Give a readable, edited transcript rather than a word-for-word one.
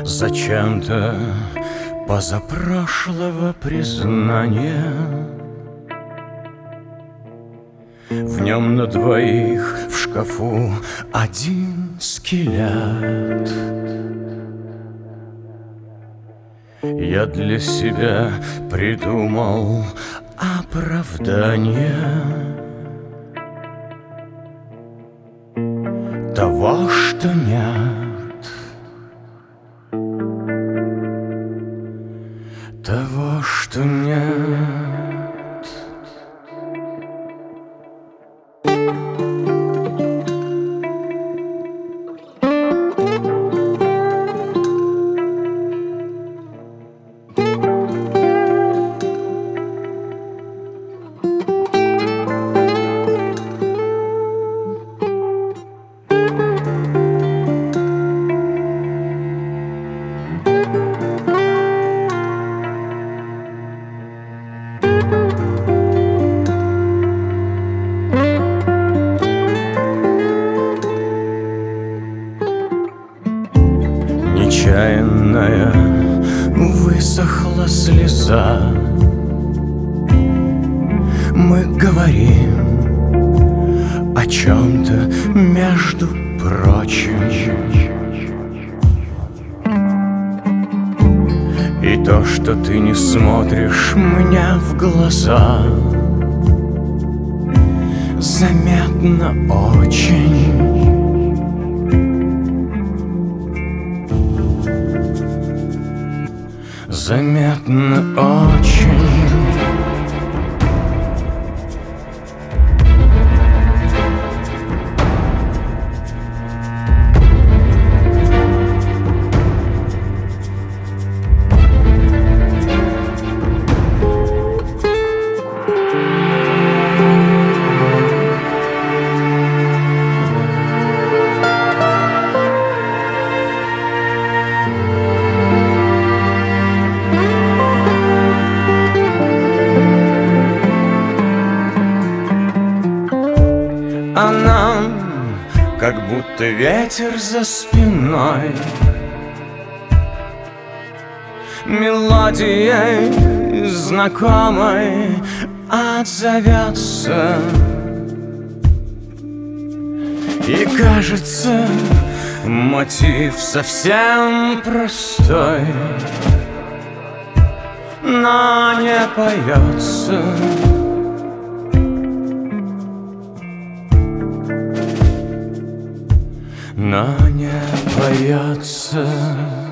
Зачем-то позапрошлого признания в нем на двоих в шкафу один скелет. Я для себя придумал оправдание того, что нет, того, что нет. Нечаянная высохла слеза. Мы говорим о чем-то, между прочим, и то, что ты не смотришь мне в глаза, заметно очень. Заметно очень. А нам как будто ветер за спиной мелодией знакомой отзовется. И кажется, мотив совсем простой, но не поется. Но не поется.